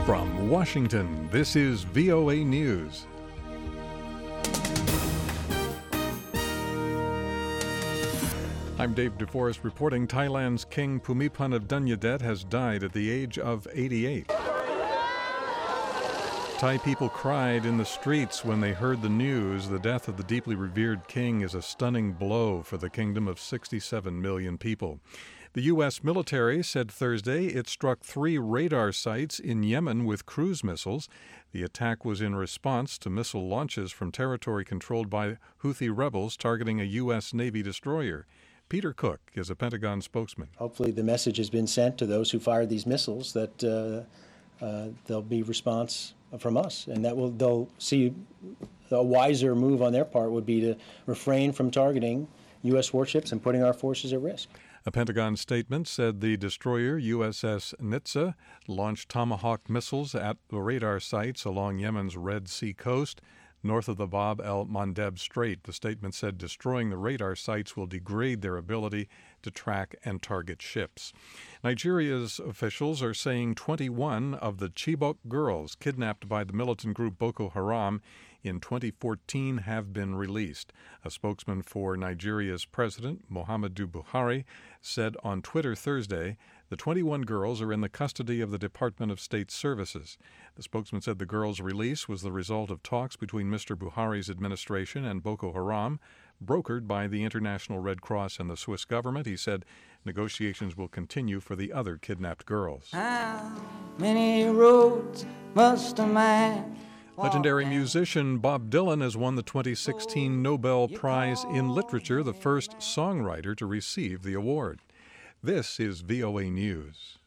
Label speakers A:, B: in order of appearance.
A: From Washington, this is VOA News. I'm Dave DeForest reporting Thailand's King Bhumibol Adulyadej has died at the age of 88. Thai people cried in the streets when they heard the news. The death of the deeply revered king is a stunning blow for the kingdom of 67 million people. The U.S. military said Thursday it struck 3 radar sites in Yemen with cruise missiles. The attack was in response to missile launches from territory controlled by Houthi rebels targeting a U.S. Navy destroyer. Peter Cook is a Pentagon spokesman.
B: Hopefully the message has been sent to those who fired these missiles that there'll be response from us, and that they'll see a wiser move on their part would be to refrain from targeting U.S. warships and putting our forces at risk.
A: A Pentagon statement said the destroyer USS Nizza launched Tomahawk missiles at the radar sites along Yemen's Red Sea coast, north of the Bab el-Mandeb Strait. The statement said destroying the radar sites will degrade their ability to track and target ships. Nigeria's officials are saying 21 of the Chibok girls kidnapped by the militant group Boko Haram in 2014 have been released. A spokesman for Nigeria's president, Muhammadu Buhari, said on Twitter Thursday the 21 girls are in the custody of the Department of State Services. The spokesman said the girls' release was the result of talks between Mr. Buhari's administration and Boko Haram, brokered by the International Red Cross and the Swiss government. He said negotiations will continue for the other kidnapped girls.
C: How many roads must a man walk
A: Legendary
C: down?
A: musician Bob Dylan has won the 2016 Nobel Prize in Literature, the first songwriter to receive the award. This is VOA News.